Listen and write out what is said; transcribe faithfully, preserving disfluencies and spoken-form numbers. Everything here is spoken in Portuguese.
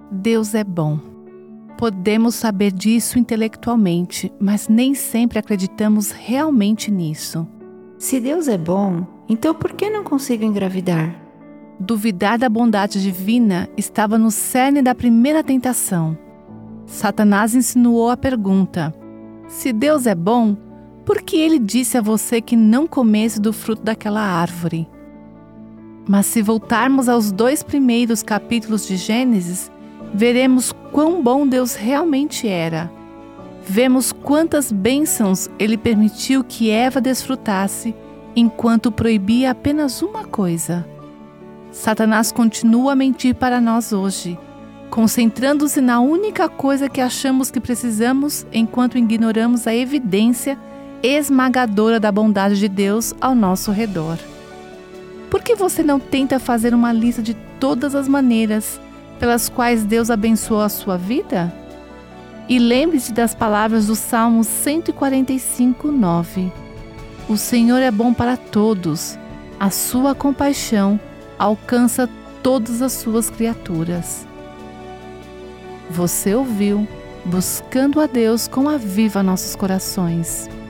Deus é bom. Podemos saber disso intelectualmente, mas nem sempre acreditamos realmente nisso. Se Deus é bom, então por que não consigo engravidar? Duvidar da bondade divina estava no cerne da primeira tentação. Satanás insinuou a pergunta: se Deus é bom, por que ele disse a você que não comesse do fruto daquela árvore? Mas se voltarmos aos dois primeiros capítulos de Gênesis, veremos quão bom Deus realmente era. Vemos quantas bênçãos ele permitiu que Eva desfrutasse, enquanto proibia apenas uma coisa. Satanás continua a mentir para nós hoje, concentrando-se na única coisa que achamos que precisamos, enquanto ignoramos a evidência esmagadora da bondade de Deus ao nosso redor. Por que você não tenta fazer uma lista de todas as maneiras pelas quais Deus abençoou a sua vida? E lembre-se das palavras do Salmo cento e quarenta e cinco, nove. O Senhor é bom para todos, a sua compaixão alcança todas as suas criaturas. Você ouviu Buscando a Deus com Aviva Nossos Corações.